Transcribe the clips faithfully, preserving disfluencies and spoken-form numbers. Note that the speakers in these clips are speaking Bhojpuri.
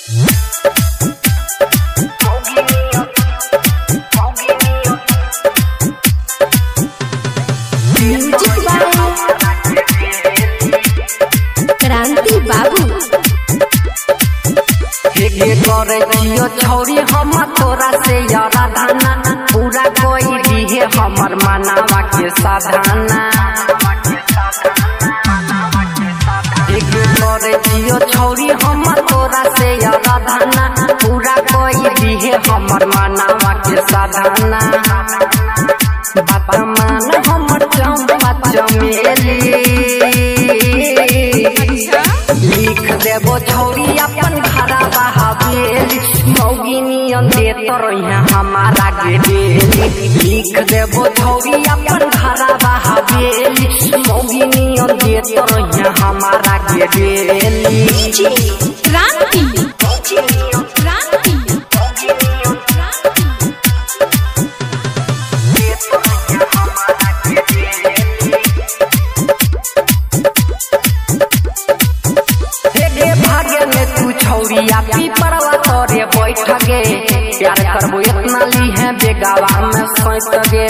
क्रांति बाबू करे जियो छौरी हम तोरा से यारा धाना पूरा कोई दिहे हमर मनावा के साधना। करे जियो छौरी हम तोरा से यारा धाना पूरा कोई दिहे हमर मनावा के साधना। बात मान हमर चंपा चमेली लिख देबो छौरी अपन घरा बहावेली मौगिनियन देत रहिया हमारा के डेली। लिख देबो छौरी अपन घरा बहावेली मौगिनियन देत रहिया हमारा के डेली। क्रांति क्रांति छौरिया पीपरवा तोरे बैठ गे प्यार करबो इतना ली है बेगावा में सैत गे।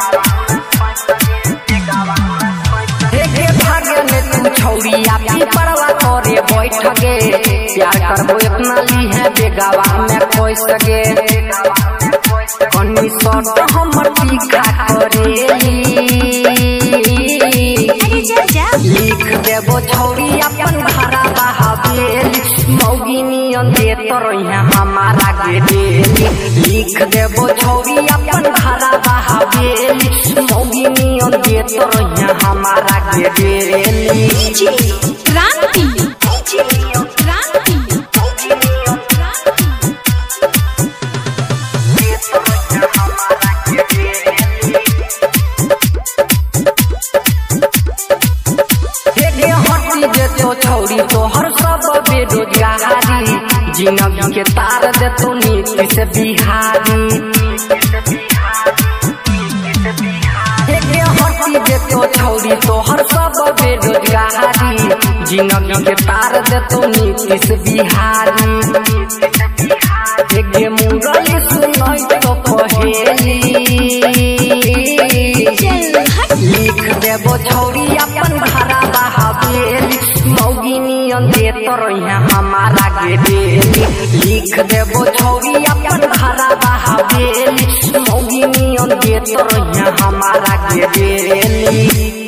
हे भाग्य में तू छौरिया पीपरवा तोरे बैठ गे प्यार करबो इतना ली है बेगावा में कोइस गे। कन्नी सट हमर तीखा करेली लिख देबो छौरी अपन घरा बहावेली मौगिनियन देत रहिया हमारा के डेली। लिख देबो छौरी अपन घरा बहावेली मौगिनियन देत रहिया हमारा के डेली। क्रांति क्रांति छौरी तोहर सब बेरोजगारी जिंदगी के तार देतो नीति से बिहारी। हटी देतो छौरी तोहर सब बेरोजगारी जिंदगी के तार देतो नीति से बिहारी। एक मुरली सुनई तो पहेली लिख देबो छौरी अपन घरा बहावेली मौगिनियन देत रहिया हमारा के डेली। लिख देबो छौरी अपन घरा बहावेली मौगिनियन देत रहिया हमारा के डेली।